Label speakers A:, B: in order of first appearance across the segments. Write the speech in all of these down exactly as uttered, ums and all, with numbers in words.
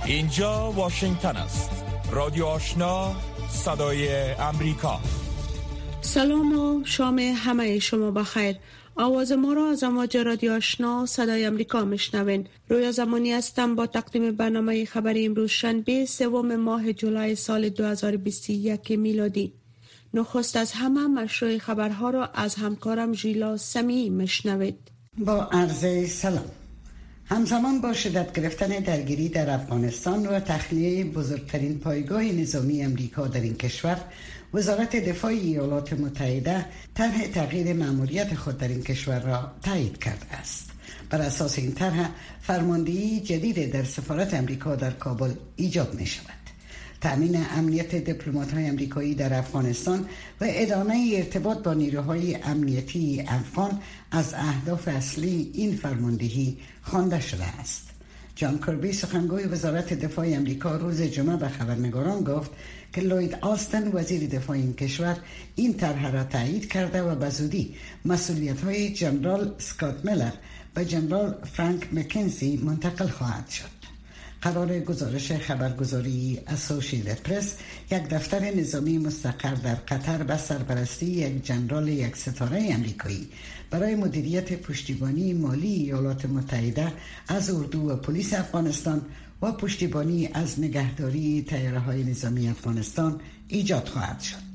A: اینجا واشنگتن است. رادیو آشنا، صدای امریکا.
B: سلام و شام همه شما بخیر. آواز ما را از امواج رادیو آشنا صدای امریکا میشنوین. رویا زمانی هستم با تقدیم برنامه خبری امروز شنبه سوم ماه جولای سال دو هزار و بیست و یک میلادی. نخست از همه مشروع خبرها را از همکارم ژیلا سمی میشنوید.
C: با عرض سلام. همزمان با شدت گرفتن درگیری در افغانستان و تخلیه بزرگترین پایگاه نظامی امریکا در این کشور، وزارت دفاع ایالات متحده طرح تغییر مأموریت خود در این کشور را تایید کرده است. بر اساس این طرح فرماندهی جدید در سفارت امریکا در کابل ایجاد می شود. تأمین امنیت دیپلمات‌های امریکایی در افغانستان و ادامه ارتباط با نیروهای امنیتی افغان از اهداف اصلی این فرماندهی خوانده شده است. جان کربی سخنگوی وزارت دفاع امریکا روز جمعه به خبرنگاران گفت که لوید آستن وزیر دفاع این کشور این طرح را تایید کرده و به زودی مسئولیت‌های جنرال اسکات میلر و جنرال فرانک مکنزی منتقل خواهد شد. قرار گزارش خبرگزاری اسوسییتد پرس یک دفتر نظامی مستقر در قطر به سرپرستی یک جنرال یک ستاره امریکایی برای مدیریت پشتیبانی مالی ایالات متحده از اردو و پلیس افغانستان و پشتیبانی از نگهداری طیاره‌های نظامی افغانستان ایجاد خواهد شد.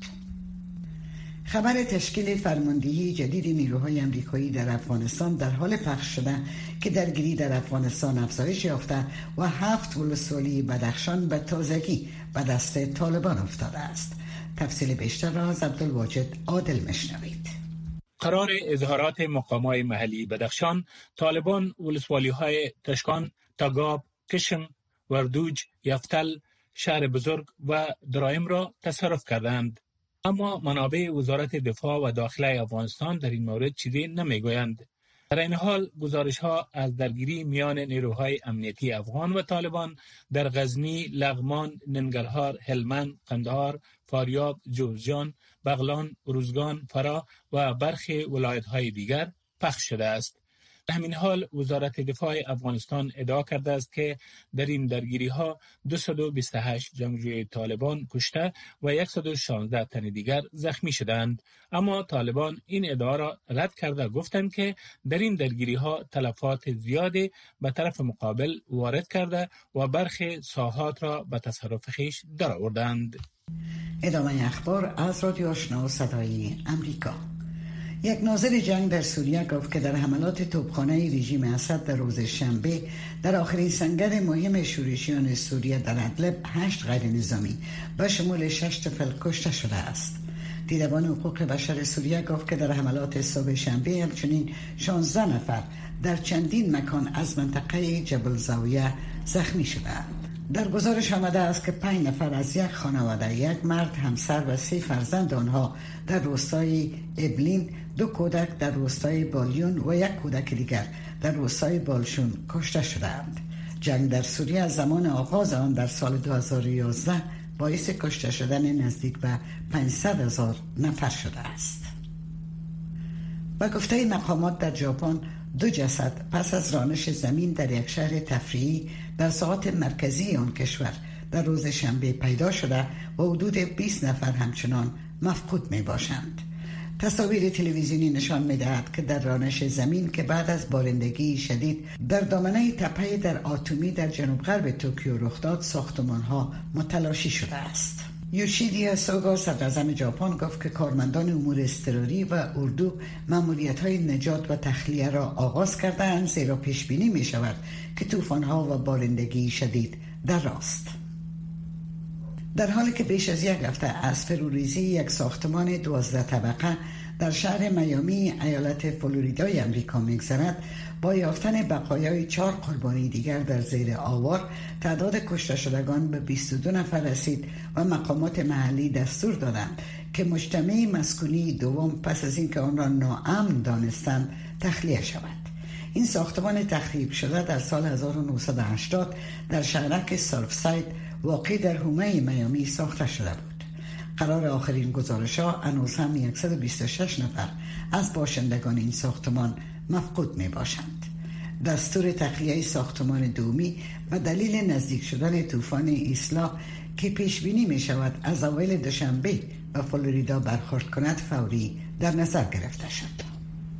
C: خبر تشکیل فرماندهی جدید نیروهای امریکایی در افغانستان در حال پخش شده که درگیری در افغانستان افزایش یافته و هفت ولسوالی بدخشان به تازگی به دست طالبان افتاده است. تفصیل بیشتر را از عبدالواجد عادل مشنوید.
D: قرار اظهارات مقامات محلی بدخشان، طالبان ولسوالی‌های تشکان، تاگاب، کشم، وردوج، یفتل، شهر بزرگ و درایم را تصرف کردند. اما منابع وزارت دفاع و داخله افغانستان در این مورد چیزی نمیگویند. در این حال گزارش‌ها از درگیری میان نیروهای امنیتی افغان و طالبان در غزنی، لغمان، ننگرهار، هلمند، قندهار، فاریاب، جوزجان، بغلان، روزگان، فرا و برخی ولایت‌های دیگر پخش شده است. در همین حال وزارت دفاع افغانستان ادعا کرده است که در این درگیری‌ها دویست و بیست و هشت جنگجوی طالبان کشته و صد و شانزده تن دیگر زخمی شدند. اما طالبان این ادعا را رد کرده گفتند که در این درگیری‌ها تلفات زیادی به طرف مقابل وارد کرده و برخی ساحات را به تصرف خویش درآوردند.
C: ادامه اخبار از رادیو آشنا صدای امریکا. یک ناظر جنگ در سوریه گفت که در حملات توپخانه رژیم اسد در روز شنبه در آخرین سنگر مهم شورشیان سوریه در ادلب هشت غیر نظامی به شمول شش طفل کشته شده است. دیدبان حقوق بشر سوریه گفت که در حملات صبح شنبه همچنین شانزده نفر در چندین مکان از منطقه جبل زاویه زخمی شدند. در گزارش آمده است که پنج نفر از یک خانواده، یک مرد همسر و سه فرزند آنها در روستای ابلین، دو کودک در روستای بالیون و یک کودک دیگر در روستای بالشون کشته شدند. جنگ در سوریه از زمان آغاز آن در سال دو هزار و یازده باعث کشته شدن نزدیک به پانصد هزار نفر شده است. با گفته مقامات در ژاپن، دو جسد پس از رانش زمین در یک شهر تفریحی در ساحات مرکزی آن کشور در روز شنبه پیدا شده و حدود بیست نفر همچنان مفقود می باشند. تصاویر تلویزیونی نشان می دهد که در رانش زمین که بعد از بارندگی شدید در دامنه تپه در آتومی در جنوب غرب توکیو رخ داد، ساختمان ها متلاشی شده است. یوشیدیا سوگا صدراعظم ژاپن گفت که کارمندان امور اضطراری و اردو مأموریت‌های نجات و تخلیه را آغاز کرده‌اند، زیرا پیش بینی می شود که طوفان‌ها و بارندگی شدید در راست. در حالی که بیش از یک هفته از فروریزی یک ساختمان دوازده طبقه در شهر میامی ایالت فلوریدای امریکا می‌گذرد، با یافتن بقایای چهار قربانی دیگر در زیر آوار، تعداد کشته شدگان به بیست و دو نفر رسید و مقامات محلی دستور دادند که مجتمع مسکونی دوم پس از اینکه آن را ناامن دانستند تخلیه شود. این ساختمان تخریب شده در سال هزار و نهصد و هشتاد در شهرک سارفساید واقع در حومه میامی ساخته شده بود. قرار آخرین گزارش‌ها هنوز هم صد و بیست و شش نفر از باشندگان این ساختمان مفقود می باشند. دستور تخلیه ساختمان دومی و دلیل نزدیک شدن طوفان ایسلا که پیش بینی می شود از اوایل دوشنبه و فلوریدا برخورد کند فوری در نظر گرفته شد.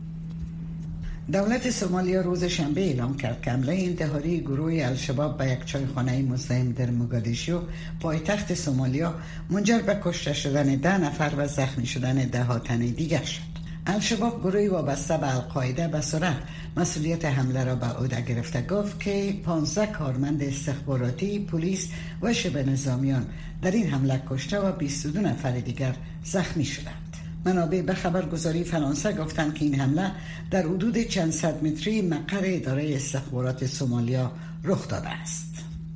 C: دولت سومالیا روز شنبه اعلام کرد که حمله انتحاری گروه الشباب به یک چایخانه مزاحم در موگادیشو پایتخت سومالیا منجر به کشته شدن ده نفر و زخمی شدن ده ها تن دیگر شد. الشباب گروهی وابسته به القاعده به سرعت مسئولیت حمله را به عهده گرفته گفت که پانزده کارمند استخباراتی، پلیس و شبه نظامیان در این حمله کشته و بیست و دو نفر دیگر زخمی شدند. منابع به خبرگزاری فرانسه گفتند که این حمله در حدود چند صد متری مقر اداره استخبارات سومالیا رخ داده است.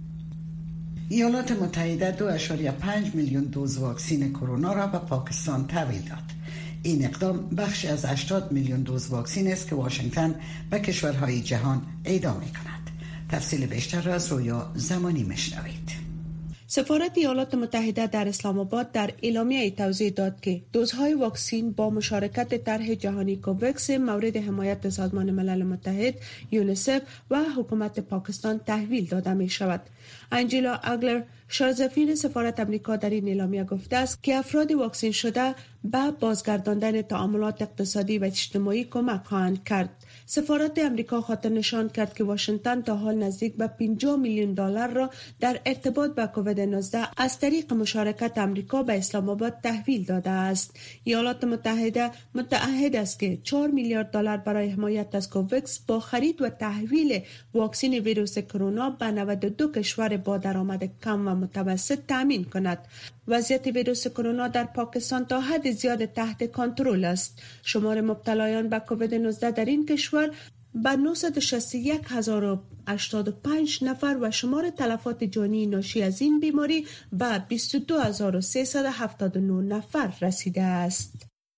C: ایالات متحده دو ممیز پنج میلیون دوز واکسن کرونا را به پاکستان تحویل داد. این اقدام بخشی از هشتاد میلیون دوز واکسن است که واشنگتن به کشورهای جهان اهدا می‌کند. تفصیل بیشتر را از رویا زمانی میشنوید.
B: سفارت ایالات متحده در اسلام آباد در اعلامیه توضیح داد که دوزهای واکسن با مشارکت طرح جهانی کووکس مورد حمایت سازمان ملل متحد، یونیسف و حکومت پاکستان تحویل داده می شود. انجیلا اگلر، شارژفین سفارت امریکا، در این اعلامیه گفته است که افراد واکسن شده به بازگرداندن تعاملات اقتصادی و اجتماعی کمک خواهند کرد. سفارت امریکا خاطر نشان کرد که واشنگتن تا حال نزدیک به پنجاه میلیون دلار را در ارتباط با کووید نوزده از طریق مشارکت امریکا به اسلام آباد تحویل داده است. ایالات متحده متعهد است که چهار میلیارد دلار برای حمایت از کووکس با خرید و تحویل واکسن ویروس کرونا به نود و دو کشور با درآمد کم و متوسط تامین کند. وضعیت ویروس کرونا در پاکستان تا حد زیاد تحت کنترل است. شمار مبتلایان به کووید نوزده در این کشور به نهصد و شصت و یک هزار و هشتاد و پنج نفر و شمار تلفات جانی ناشی از این بیماری به بیست و دو هزار و سیصد و هفتاد و نه نفر رسیده است.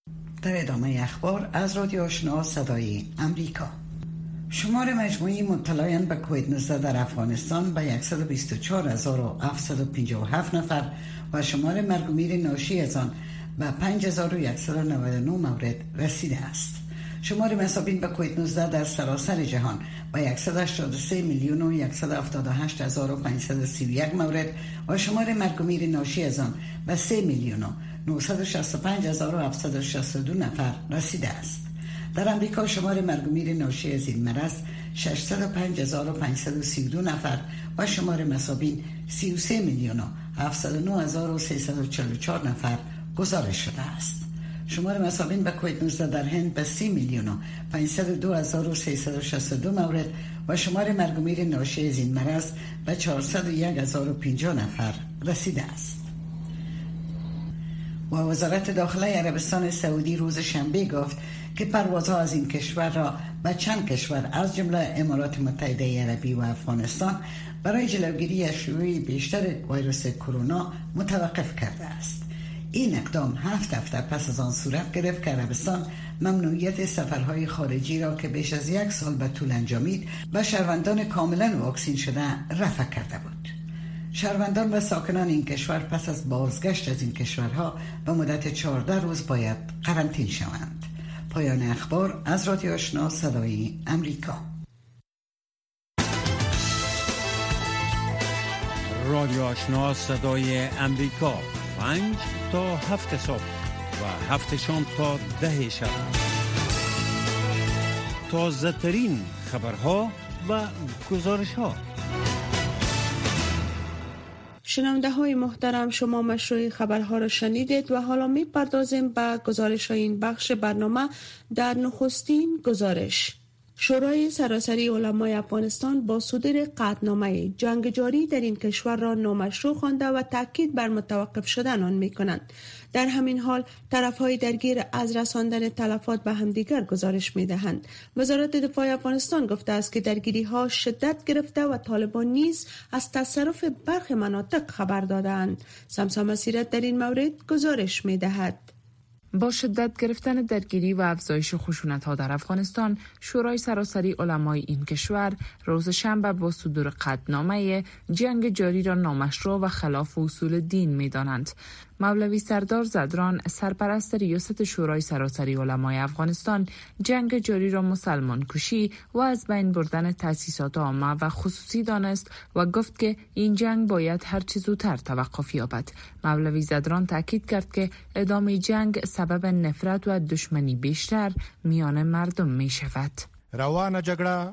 C: در ادامه اخبار از رادیو آشنا صدای امریکا. شمار مجموعی مبتلایان به کووید نوزده در افغانستان به صد و بیست و چهار هزار و هفتصد و پنجاه و هفت نفر و شمار مرگ و میر ناشی از آن به پنج هزار و صد و نود و نه مورد رسیده است. شمار مصابین به کووید نوزده در سراسر جهان به صد و هشتاد و سه میلیون و صد و هفتاد و هشت هزار و پانصد و سی و یک مورد و شمار مرگ و میر ناشی از آن به سه میلیون و نهصد و شصت و پنج هزار و هفتصد و شصت و دو نفر رسیده است. در امریکا شمار مرگ و میر ناشی از این مرض ششصد و پنج هزار و پانصد و سی و دو نفر و شمار مصابین سی و سه میلیون و هفتصد و نه هزار و سیصد و چهل و چهار نفر گزارش شده است. شمار مصابین به کووید نوزده در هند به سی میلیون و پانصد و دو هزار و سیصد و شصت و دو مورد و شمار مرگ و میر ناشی از این مرض به چهارصد و یک هزار و پنجاه نفر رسیده است. و وزارت داخله عربستان سعودی روز شنبه گفت که پروازها از این کشور را به چند کشور از جمله امارات متحده عربی و افغانستان برای جلوگیری از شیوع بیشتر ویروس کرونا متوقف کرده است. این اقدام هفت هفته پس از آن صورت گرفت که عربستان ممنوعیت سفرهای خارجی را که بیش از یک سال به طول انجامید به شهروندان کاملا واکسین شده رفع کرده بود. شهروندان و ساکنان این کشور پس از بازگشت از این کشورها به مدت چهارده روز باید قرنطینه شوند. پایان اخبار از رادیو آشنا صدای امریکا.
E: رادیو آشنا صدای امریکا، پنج تا هفت صبح و هفت شام تا ده شب. تازه ترین خبرها و گزارش ها.
B: شنونده های محترم، شما مشروع خبرها را شنیدید و حالا می پردازیم به گزارش های این بخش برنامه. در نخستین گزارش، شورای سراسری علمای افغانستان با صدور قطعنامه جنگ جاری در این کشور را نامشروع خوانده و تاکید بر متوقف شدن آن می کنند. در همین حال طرفهای درگیر از رساندن تلفات به همدیگر گزارش می دهند. وزارت دفاع افغانستان گفته است که درگیری ها شدت گرفته و طالبان نیز از تصرف برخی مناطق خبر دادند. سمسا مسیرت در این مورد گزارش می دهد.
F: با شدت گرفتن درگیری و افزایش خشونت‌ها در افغانستان، شورای سراسری علمای این کشور روز شنبه با صدور قطعنامه جنگ جاری را نامشروع و خلاف اصول دین می‌دانند. مولوی سردار زدران سرپرست ریاست شورای سراسری علمای افغانستان جنگ جاری را مسلمان کشی و از بین بردن تأسیسات عامه و خصوصی دانست و گفت که این جنگ باید هر چه زودتر توقف یابد. مولوی زدران تاکید کرد که ادامه جنگ سبب نفرت و دشمنی بیشتر میان مردم می شود.
G: روان جګړه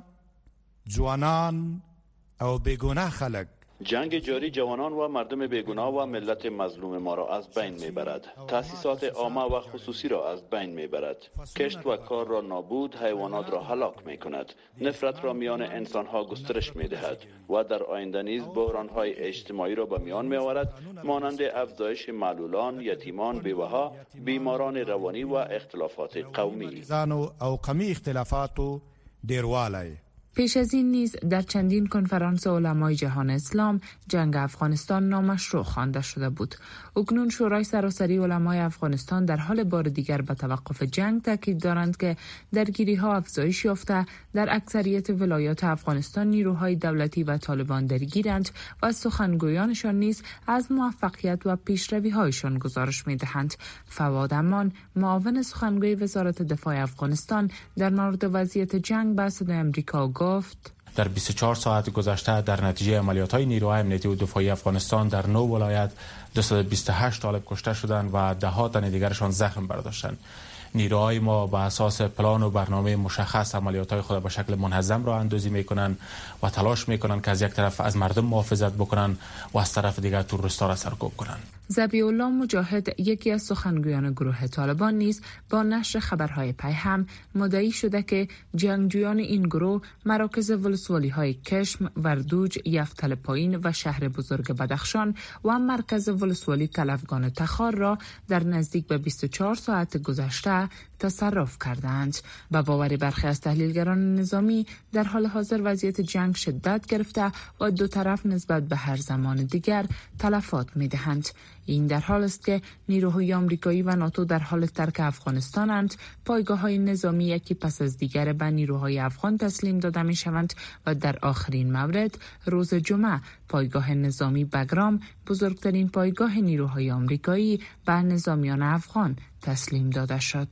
G: جوانان او بیگناه خلک
H: جنگ جاری جوانان و مردم بیگناه و ملت مظلوم ما را از بین میبرد. تأسیسات عامه و خصوصی را از بین میبرد. کشت و کار را نابود، حیوانات را هلاک میکند. نفرت را میان انسان ها گسترش میدهد و در آینده نیز بحران های اجتماعی را به میان میآورد، مانند افزایش معلولان، یتیمان، بیوه‌ها، بیماران روانی و اختلافات قومی.
G: او قومی اختلافات و ډیروالی.
F: پیش از این نیز در چندین کنفرانس علمای جهان اسلام جنگ افغانستان نامشروع خوانده شده بود. اکنون شورای سراسری علمای افغانستان در حال بار دیگر به توقف جنگ تاکید دارند که درگیری ها افزایش یافته، در اکثریت ولایات افغانستان نیروهای دولتی و طالبان درگیرند و سخنگویانشان نیز از موفقیت و پیشروی هایشان گزارش می دهند. فواد امان، معاون سخنگوی وزارت دفاع افغانستان، در مورد وضعیت جنگ به صدای آمریکا گفت:
I: در بیست و چهار ساعت گذشته در نتیجه عملیات‌های نیروهای امنیتی و دفاعی افغانستان در نه ولایت دویست و بیست و هشت طالب کشته شدند و ده ها تن دیگرشان زخم برداشتند. نیروهای ما به اساس پلان و برنامه مشخص عملیات‌های خود به شکل منظم راه اندازی می‌کنند و تلاش می‌کنند که از یک طرف از مردم محافظت بکنند و از طرف دیگر تروریست‌ها را سرکوب کنند.
F: ذبیح الله مجاهد، یکی از سخنگویان گروه طالبان، نیز با نشر خبرهای پیهم مدعی شده که جنگجویان این گروه مراکز ولسوالی‌های کشم، وردوج، یفتل پایین و شهر بزرگ بدخشان و مرکز ولسوالی کلفگان تخار را در نزدیک به بیست و چهار ساعت گذشته تصرف کردند. با باور برخی از تحلیلگران نظامی، در حال حاضر وضعیت جنگ شدت گرفته و دو طرف نسبت به هر زمان دیگر تلفات می‌دهند. این در حال است که نیروهای آمریکایی و ناتو در حال ترک افغانستانند. پایگاه‌های نظامی یکی پس از دیگر به نیروهای افغان تسلیم داده می‌شوند و در آخرین مورد روز جمعه پایگاه نظامی بگرام، بزرگترین پایگاه نیروهای آمریکایی، به نظامیان افغان تسلیم داده شد.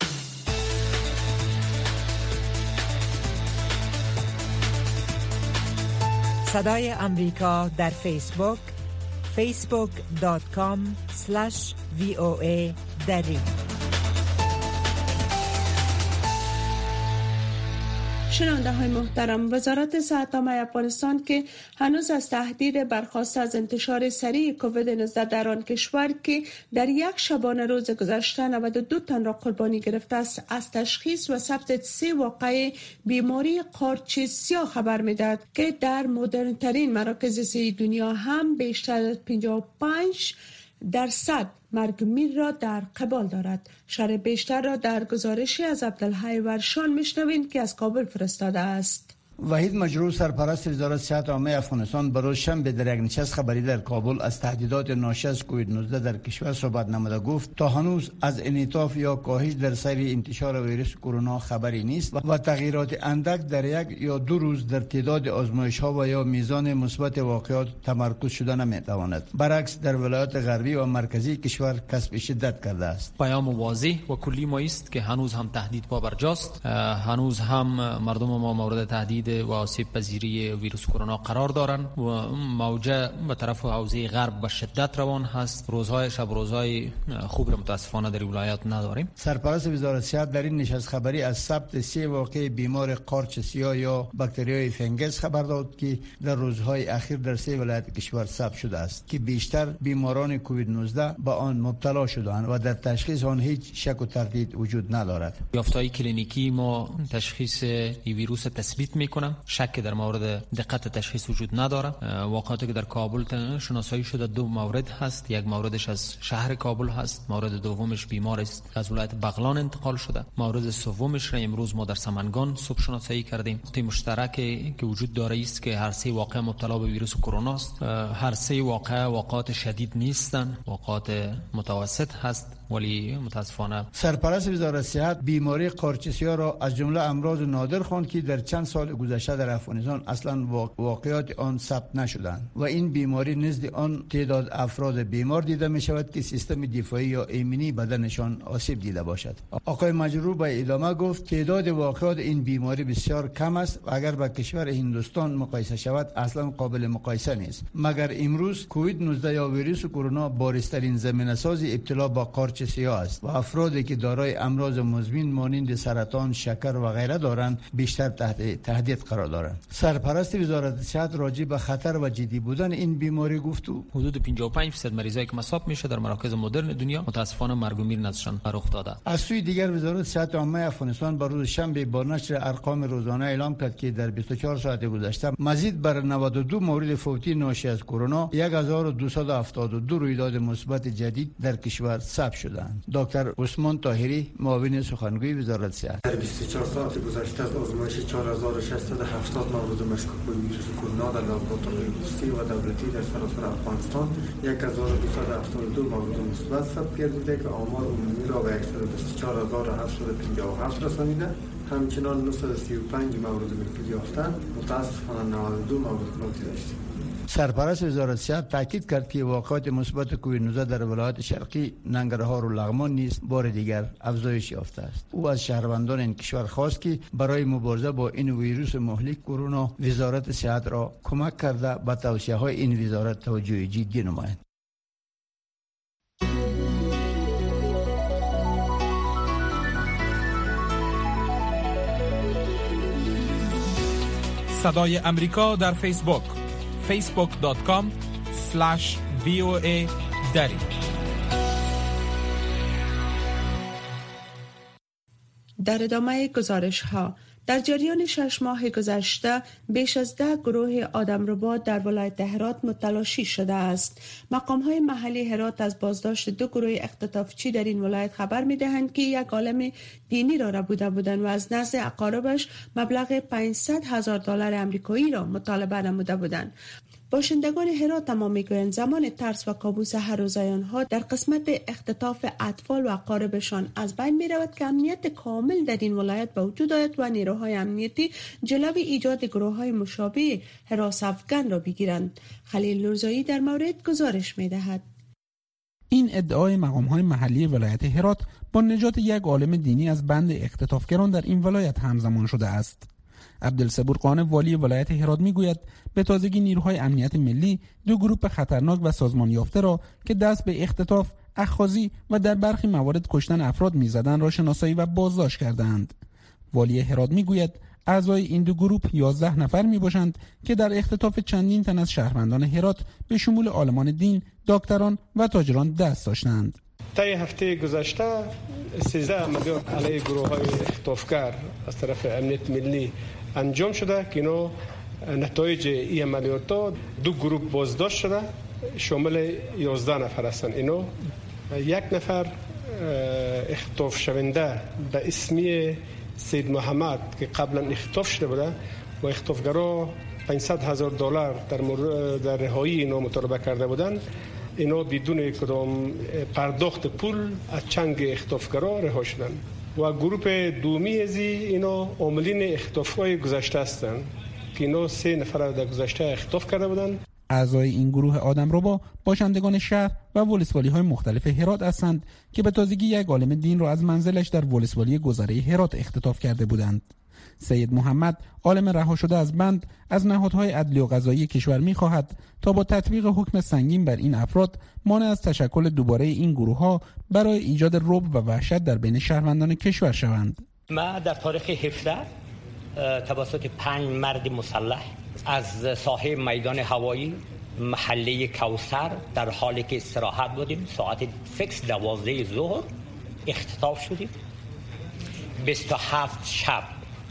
J: صدای امریکا در فیسبوک فیسبوک دات کام اسلش وی او ای دری.
B: شنونده های محترم، وزارت صحت عامه افغانستان که هنوز از تهدید برخاسته از انتشار سریع کووید نوزده در آن کشور که در یک شبانه روز گذشته نود و دو تن را قربانی گرفته است، از تشخیص و ثبت سه واقعه بیماری قارچ سیاه خبر می‌دهد که در مدرن ترین مراکز صحی دنیا هم بیشتر از پنجاه و پنج درصد مرگ میر را در قبال دارد. شرح بیشتر را در گزارشی از عبدالحی ورشان میشنوید که از کابل فرستاده است.
K: وحید مجروح، سرپرست وزارت صحت عامه افغانستان، برای شنبه در یک نشست خبری در کابل از تهدیدات ناشی از کووید نوزده در کشور صحبت نموده گفت تا هنوز از انعطاف یا کاهش در سیر انتشار ویروس کرونا خبری نیست و تغییرات اندک در یک یا دو روز در تعداد آزمایش‌ها و یا میزان مثبت واقعات تمرکز شده نمی‌تواند. برعکس در ولایات غربی و مرکزی کشور کسب شدت کرده است.
L: پیام واضح و کلی ما است که هنوز هم تهدید پابرجاست، هنوز هم مردم ما مورد تهدید و آسیب پذیری ویروس کرونا قرار دارند و موجه به طرف حوزه غرب به شدت روان هست. روزهای شب روزهای خوب را متاسفانه در ولایات نداریم.
K: سرپرست وزارت صحت در این نشست خبری از ثبت سه واقع بیمار قارچ سیاه یا باکتریای فنگس خبر داد که در روزهای اخیر در سه ولایت کشور ثبت شده است که بیشتر بیماران کووید نوزده به آن مبتلا شدند و در تشخیص آن هیچ شک و تردید وجود ندارد.
L: یافته‌های کلینیکی ما تشخیص این ویروس تثبیت می‌کنند. شک در مورد دقت تشخیص وجود نداره. واقعاتی که در کابل شناسایی شده دو مورد هست. یک موردش از شهر کابل هست، مورد دومش بیمار است از ولایت بغلان انتقال شده. مورد سومش را امروز ما در سمنگان صبح شناسایی کردیم. نقطه مشترکی که وجود داره است که هر سه واقعه مبتلا به ویروس کرونا است. هر سه واقعه واقعات شدید نیستند، واقعات متوسط هست ولی متاسفانه
K: سرپرست وزارت صحت بیماری قارچسیا را از جمله امراض نادر خواند که در چند سال گذشته در افغانستان اصلا واقعات آن ثبت نشدند و این بیماری نزد آن تعداد افراد بیمار دیده می شود که سیستم دفاعی یا ایمنی بدنشان آسیب دیده باشد. آقای مجروح به ادامه گفت تعداد واقعات این بیماری بسیار کم است و اگر با کشور هندوستان مقایسه شود اصلا قابل مقایسه نیست. مگر امروز کووید نوزده یا ویروس کرونا بارزترین زمینه‌ساز ابتلا با قارچسیا است و افرادی که دارای امراض مزمن مانند سرطان، شکر و غیره دارند بیشتر تحت تهدید قرار دارند. سرپرست وزارت صحت راجع به خطر و جدی بودن این بیماری گفت
L: حدود پنجاه و پنج درصد مریضایی که مصاب میشه در مراکز مدرن دنیا متاسفانه مرگ و میر نزدشان رخ داده.
K: از سوی دیگر وزارت صحت عامه افغانستان بر روز شنبه با نشر ارقام روزانه اعلام کرد که در بیست و چهار ساعت گذشته مزید بر نود و دو مورد فوتی ناشی از کرونا یک هزار و دویست و هفتاد و دو رویداد مثبت جدید در کشور ثبت شدند. دکتر عثمان طاهری معاون سخنگوی وزارت صحت
M: در بیست و چهار ساعت گذشته از آزمایش چهار هزار و ششصد و هفتاد مورد مشکوک به ویروس کرونا در لابراتوارهای خصوصی و دولتی در سراسر افغانستان یک هزار و دویست و هفتاد و دو مورد مثبت ثبت گردیده که آمار عمومی را به صد و بیست و چهار هزار و هفتصد و پنجاه و هفت رسانیده. همچنان نهصد و سی و پنج مورد منفی یافته، متاسفانه نود و دو مورد فوتی داشتیم.
K: سرپرست وزارت صحت تاکید کرد که واقعات مثبت کووید نوزده در ولایت شرقی ننگرهار و لغمان نیز بار دیگر افزایش یافته است. او از شهروندان این کشور خواست که برای مبارزه با این ویروس مهلک کرونا وزارت صحت را کمک کرده به توصیه‌های این وزارت توجه جدی نمایند.
A: صدای امریکا در فیسبوک فیسبوک دات کام اسلش وی او ای دری.
B: در ادامه گزارش ها در جریان شش ماه گذشته بیش از ده گروه آدمربا در ولایت هرات متلاشی شده است. مقام‌های محلی هرات از بازداشت دو گروه اختطافچی در این ولایت خبر می‌دهند که یک عالم دینی را ربوده بودند و از نزد اقاربش مبلغ پانصد هزار دلار آمریکایی را مطالبه نموده بودند. باشندگان هرات اما میگویند زمان ترس و کابوس هر روزه آنها در قسمت اختطاف اطفال و اقاربشان از بین می رود که امنیت کامل در این ولایت به وجود آید و نیروهای امنیتی جلوی ایجاد گروه های مشابه حراس افغان را بگیرند. خلیل نورزایی در مورد گزارش می دهد.
N: این ادعای مقام‌های محلی ولایت هرات با نجات یک عالم دینی از بند اختطافگران در این ولایت همزمان شده است. عبدالصبور قانع والی ولایت هرات میگوید به تازگی نیروهای امنیت ملی دو گروه خطرناک و سازمان یافته را که دست به اختطاف، اخاذی و در برخی موارد کشتن افراد میزدند را شناسایی و بازداشت کردند. والی هرات میگوید اعضای این دو گروه یازده نفر میباشند که در اختطاف چندین تن از شهروندان هرات به شمول عالمان دین، دکتران و تاجران دست داشتند.
O: طی هفته گذشته سیزده عملیات علیه گروه‌های اختطافگر از طرف امنیت ملی انجام شده که اینو نتایج این عملیات دو گروه بازداشت شده شامل یازده نفر هستند. اینو یک نفر اختطاف شونده به اسمی سید محمد که قبلا اختطاف شده بوده و اختطافگرا پانصد هزار دلار در در رهایی اینو مطالبه کرده بودند. اینا بدون کدام پرداخت پول از چنگ اختطافگرا رها شدند و گروه دومی از اینا عاملین اختطاف‌های گذشته هستند که اینا سه نفر در گذشته اختطاف کرده بودند.
N: اعضای این گروه آدمربا باشندگان شهر و ولسوالی‌های مختلف هرات هستند که به تازگی یک عالم دین را از منزلش در ولسوالی گذره هرات اختطاف کرده بودند. سید محمد عالم رها شده از بند از نهادهای عدلی و قضایی کشور می‌خواهد تا با تطبیق حکم سنگین بر این افراد مانع از تشکل دوباره این گروه‌ها برای ایجاد رعب و وحشت در بین شهروندان کشور شوند.
P: ما در تاریخ هفده توسط پنج مرد مسلح از ساحه میدان هوایی محله کوثر در حالی که استراحت بودیم ساعت فکس دوازده ظهر اختطاف شدیم. بیست و هفت شب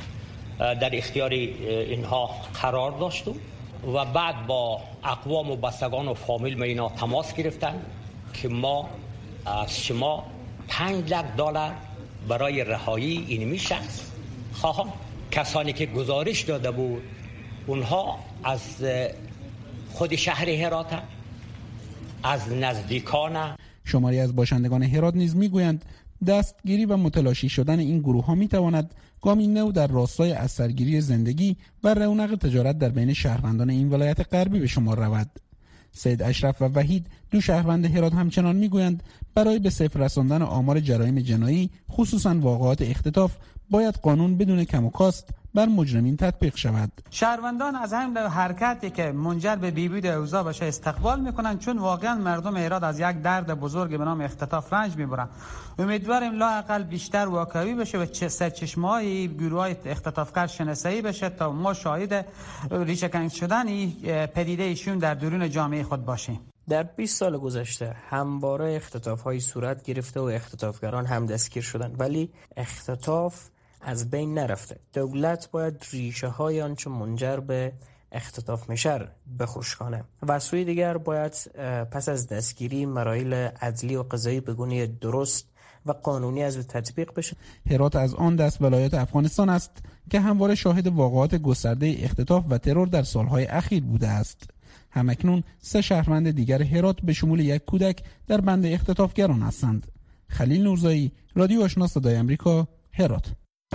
P: در اختیار اینها قرار داشتیم و بعد با اقوام و بستگان و فامیل اینا تماس گرفتن که ما از شما پنج لک دلار برای رهایی این شخص خواهم. کسانی که گزارش داده بود اونها از خود شهر هرات، از نزدیکان.
N: شماری از باشندگان هرات نیز میگویند دستگیری و متلاشی شدن این گروه ها می تواند گامی نو در راستای از سرگیری زندگی و رونق تجارت در بین شهروندان این ولایت غربی به شمار رود. سید اشرف و وحید دو شهروند هرات همچنان میگویند برای به صفر رساندن آمار جرایم جنایی خصوصا واقعات اختطاف باید قانون بدون کم و کاست بر مجرمین تطبیق شود.
Q: شهروندان از همین حرکتی که منجر به بیبود اوضاع بشه استقبال میکنن، چون واقعا مردم هرات از یک درد بزرگ به نام اختطاف رنج میبرن. امیدواریم لااقل بیشتر واقعی بشه و سرچشمه‌های گروه‌های اختطافگر شناسایی بشه تا ما شاهد ریشه‌کن شدن پدیده ایشون در درون جامعه خود باشیم.
R: در بیست سال گذشته همواره اختطاف‌های صورت گرفته و اختطافگران هم دستگیر شدند، ولی اختطاف از بین نرفته. دولت باید ریشه های آنچه منجر به اختطاف میشه بخشک کنه و از سوی دیگر باید پس از دستگیری مراحل عدلی و قضایی به گونه درست و قانونی از تطبیق بشه.
N: هرات از آن دست ولایت افغانستان است که همواره شاهد واقعات گسترده اختطاف و ترور در سالهای اخیر بوده است. همکنون سه شهروند دیگر هرات به شمول یک کودک در بند اختطافگران هستند. خلیل نورزایی، رادیو آشنا صدای آمریکا، هرات.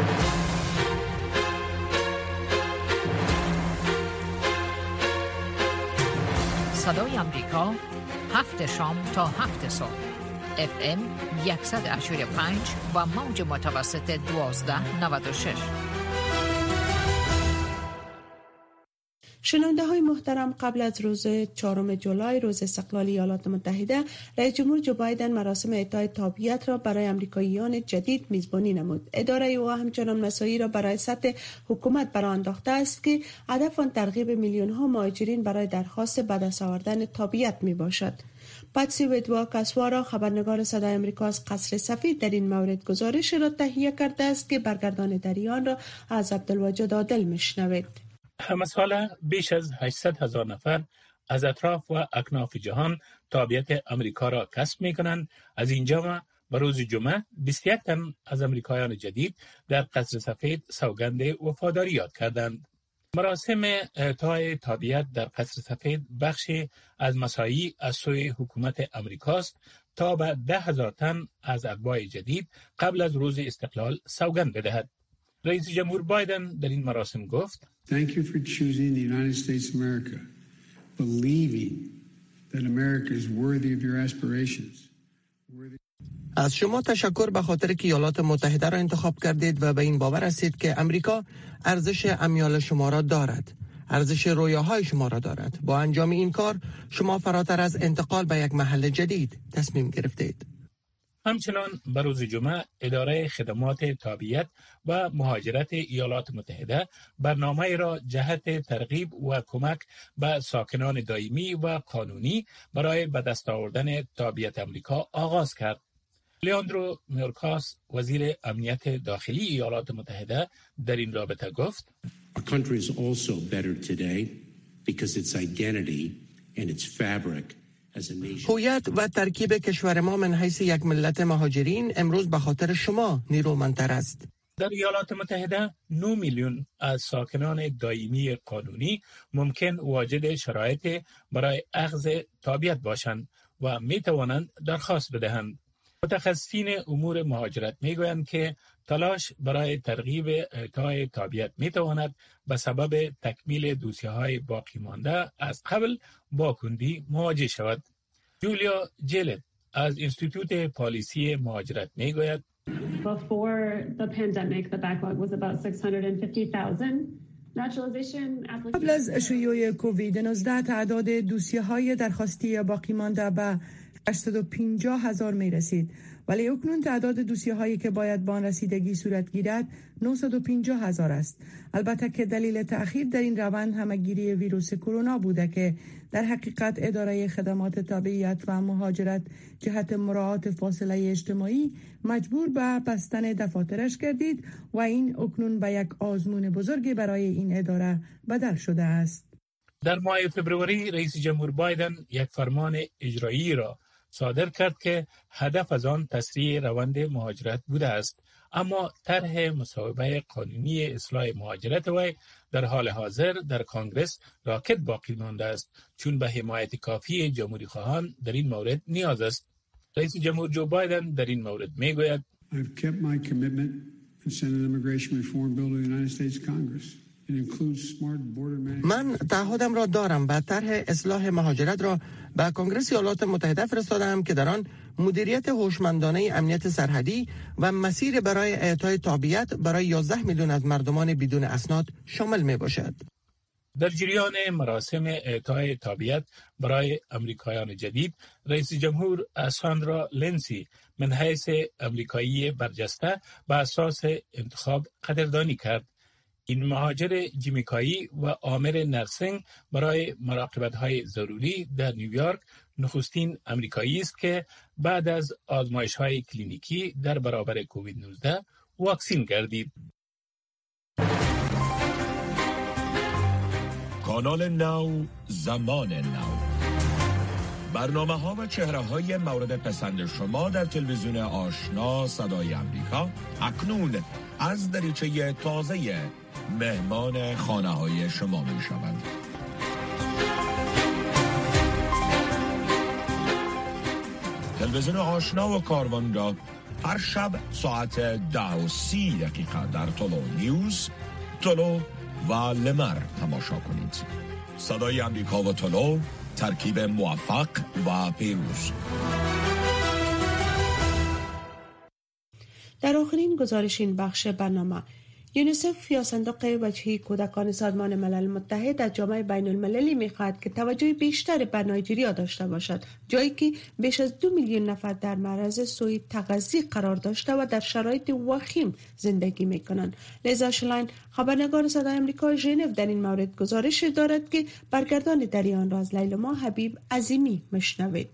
S: صدای آمریکا، هفت شام تا هفت صبح، اف ام صد و هشتاد و پنج و موج متوسط دوازده نود و شش.
B: شنونده های محترم، قبل از روز چهارم جولای، روز استقلال ایالات متحده، رئیس جمهور جو بایدن مراسم اعطای تابعیت را برای امریکاییان جدید میزبانی نمود. اداره او همچنان مساعی را برای سطح حکومت برانداخته است که هدف آن ترغیب میلیون ها مهاجرین برای درخواست به دست آوردن تابعیت می باشد. پاتسی ودوا کاسوارا، خبرنگار صدای آمریکا از قصر سفید، در این مورد گزارش را تهیه کرده است که برگردان دریان را از عبدالواجد عادل میشنوید.
D: همه ساله بیش از هشتصد هزار نفر از اطراف و اکناف جهان تابعیت امریکا را کسب می کنند. از اینجا به روز جمعه بیست و یک تن از امریکایان جدید در قصر سفید سوگند وفاداری یاد کردند. مراسم اعطای تابعیت در قصر سفید بخشی از مساعی از سوی حکومت امریکاست تا به ده هزار تن از اتباع جدید قبل از روز استقلال سوگند بدهد. رئیس جمهور بایدن در این مراسم گفت:
T: Thank you for choosing the United States of America, believing that America is worthy of your aspirations.
U: از شما تشکر به خاطر که ایالات متحده را انتخاب کردید و به این باور هستید که امریکا ارزش امیال شما را دارد، ارزش رویاهای شما را دارد. با انجام این کار شما فراتر از انتقال به یک محل جدید تصمیم گرفتید.
D: همچنان به روز جمعه اداره خدمات تابعیت و مهاجرت ایالات متحده برنامه را جهت ترغیب و کمک به ساکنان دائمی و قانونی برای به دست آوردن تابعیت امریکا آغاز کرد. لیاندرو میورکاس، وزیر امنیت داخلی ایالات متحده، در این رابطه گفت:
V: Our country is also better today because its identity and its fabric
U: هویت و ترکیب کشور ما من حیث یک ملت مهاجرین امروز به خاطر شما نیرومندتر است.
D: در ایالات متحده نه میلیون از ساکنان دائمی قانونی ممکن واجد شرایط برای اخذ تابعیت باشند و می توانند درخواست بدهند. متخصصین امور مهاجرت می گویند که تلاش برای ترغیب اعطای تابعیت می تواند به سبب تکمیل دوسیه‌های باقی مانده از قبل با کندی مواجه شود. جولیا جیلت از انستیتوت پالیسی مهاجرت می گوید:
W: Before the pandemic, the backlog was about six hundred fifty thousand.
X: قبل از شیوع کووید نوزده تعداد دوسیه‌های درخواستی باقی مانده به هشتصد و پنجاه هزار می رسید، ولی اکنون تعداد دوسیه‌هایی که باید به آن رسیدگی صورت گیرد نهصد و پنجاه هزار است. البته که دلیل تأخیر در این روند همه‌گیری ویروس کرونا بوده که در حقیقت اداره خدمات تابعیت و مهاجرت جهت مراعات فاصله اجتماعی مجبور به بستن دفاترش گردید و این اکنون به یک آزمون بزرگی برای این اداره بدل شده است.
D: در ماه فوریه رئیس جمهور بایدن یک فرمان اجرایی را صادر کرد که هدف از آن تسریع روند مهاجرت بوده است، اما طرح مصوبه قانونی اصلاح مهاجرت وی در حال حاضر در کنگره راکد باقی مانده است، چون به حمایت کافی جمهوری خواهان در این مورد نیاز است. رئیس جمهور جو بایدن در این مورد میگوید
T: I've kept my commitment and sent an immigration reform bill to the United States Congress. It includes smart border management.
U: من تعهدم را دارم و طرح اصلاح مهاجرت را به کنگره ایالات متحده فرستادم که در آن مدیریت هوشمندانه امنیت سرحدی و مسیر برای اعطای تابعیت برای یازده میلیون از مردمان بدون اسناد شامل می باشد.
D: در جریان مراسم اعطای تابعیت برای امریکایان جدید، رئیس جمهور ساندرا لنسی من حیث امریکایی برجسته به اساس انتخاب قدردانی کرد. این مهاجر جمیکایی و آمر نرسینگ برای مراقبت‌های ضروری در نیویورک نخستین امریکایی است که بعد از آزمایش‌های کلینیکی در برابر کووید نوزده واکسین گردید.
C: کانال نو، زمان نو، برنامه ها و چهره های مورد پسند شما در تلویزیون آشنا صدای امریکا اکنون از دریچه تازه مهمان خانه های شما می شوند. تلویزیون آشنا و کاروان را هر شب ساعت ده و سی دقیقه در طلو نیوز، طلو و لمر تماشا کنید. صدای امریکا و طلو، ترکیب موفق و پیروز.
B: در آخرین گزارش این بخش برنامه، یونیسف یا صندوق وجهی کودکان سازمان ملل متحد از جامعه بین المللی می‌خواهد که توجه بیشتر به نایجریا داشته باشد، جایی که بیش از دو میلیون نفر در معرض سوء تغذیه قرار داشته و در شرایط وخیم زندگی می‌کنند. لیزا شلاین، خبرنگار صدای آمریکا ژنو، در این مورد گزارش دارد که برگردان در آن را از لیلا حبیب عظیمی مشنوید.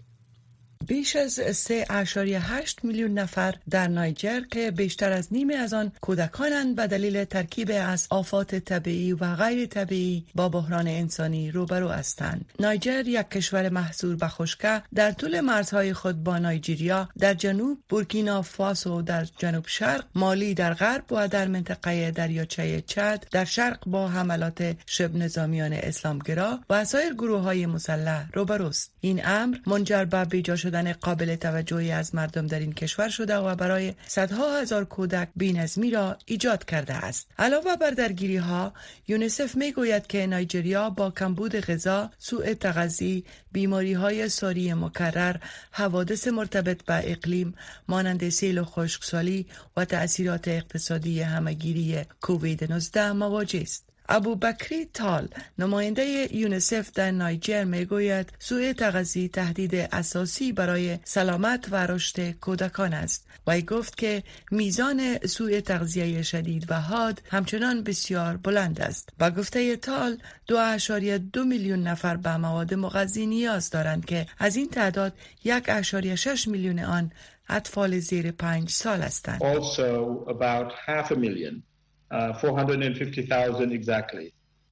X: بیش از سه ممیز هشت میلیون نفر در نیجر که بیشتر از نیمه از آن کودکانند به دلیل ترکیب از آفات طبیعی و غیر طبیعی با بحران انسانی روبرو هستند. نیجر یک کشور محصور به خشکی در طول مرزهای خود با نایجریا در جنوب، بورکینا فاسو در جنوب شرق، مالی در غرب و در منطقه دریاچه چاد در شرق با حملات شبه نظامیان اسلامگرا و سایر گروه‌های مسلح روبروست. این امر منجر به بیجا شدن قابل توجهی از مردم در این کشور شده و برای صدها هزار کودک بی‌نظمی را ایجاد کرده است. علاوه بر درگیری ها، یونیسف می گوید که نایجریا با کمبود غذا، سوء تغذیه، بیماری های ساری مکرر، حوادث مرتبط به اقلیم مانند سیل و خشکسالی و تأثیرات اقتصادی همهگیری کووید نوزده مواجه است. ابوبکری تال، نماینده یونیسف در نیجر، میگوید سوء تغذیه تهدید اساسی برای سلامت و رشد کودکان است. وی گفت که میزان سوء تغذیه شدید و حاد همچنان بسیار بلند است. با گفته تال، دو اشاریه دو میلیون نفر به مواد مغذی نیاز دارند که از این تعداد یک اشاریه شش میلیون آن اطفال زیر پنج سال هستند.
E: Also about half a million. Uh, four hundred fifty thousand exactly.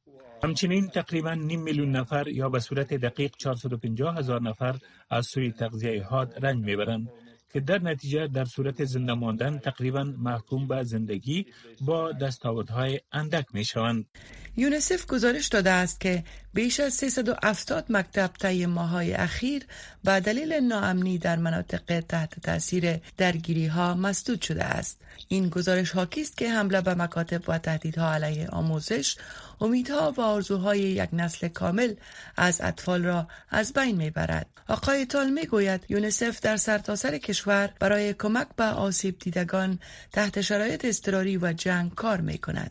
D: همچنین تقریبا نیم میلیون نفر یا به صورت دقیق چهارصد و پنجاه هزار نفر از سوء تغذیه حاد رنج میبرند که در نتیجه در صورت زنده ماندن تقریبا محکوم به زندگی با دستاوردهای اندک میشوند.
X: یونیسف گزارش داده است که بیش از سیصد و هفتاد مکتب طی ماه‌های اخیر به دلیل ناامنی در مناطق تحت تاثیر درگیری‌ها مسدود شده است. این گزارش حاکی است که حمله به مکاتب و تهدیدها علیه آموزش، امیدها و آرزوهای یک نسل کامل از اطفال را از بین میبرد. آقای تال میگوید یونیسف در سرتاسر کشور برای کمک به آسیب دیدگان تحت شرایط اضطراری و جنگ کار میکند.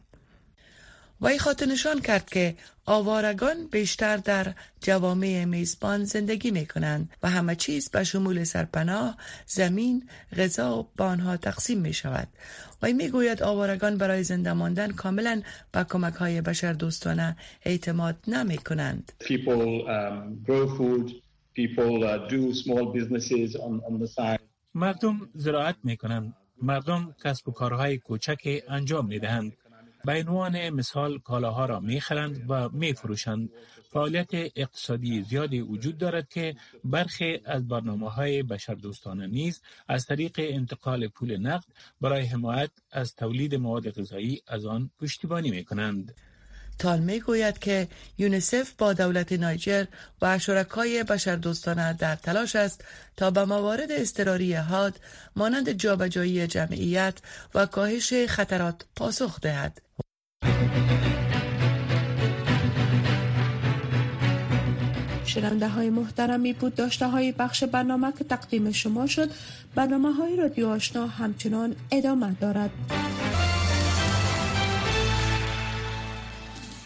X: وی خاطر نشان کرد که آوارگان بیشتر در جوامع میزبان زندگی می کنند و همه چیز به شمول سرپناه، زمین، غذا و به آنها تقسیم می شود. وی می گوید آوارگان برای زنده ماندن کاملا به کمک های بشر دوستانه اعتماد نمی کنند.
E: People um, grow food, people uh, do small businesses on, on the side.
D: مردم زراعت می کنند. مردم کسب و کارهای کوچک انجام می دهند. به عنوان مثال کالاها را می‌خرند و می‌فروشند. فعالیت اقتصادی زیادی وجود دارد که برخی از برنامه‌های بشردوستانه نیز از طریق انتقال پول نقد برای حمایت از تولید مواد غذایی از آن پشتیبانی می‌کنند.
X: تال می گوید که یونیسف با دولت نایجر و شرکای بشردوستانه در تلاش است تا به موارد اضطراری حاد مانند جابجایی جمعیت و کاهش خطرات پاسخ دهد.
B: شنونده های محترمی بود داشته های بخش برنامه که تقدیم شما شد. برنامه های رادیو آشنا همچنان ادامه دارد.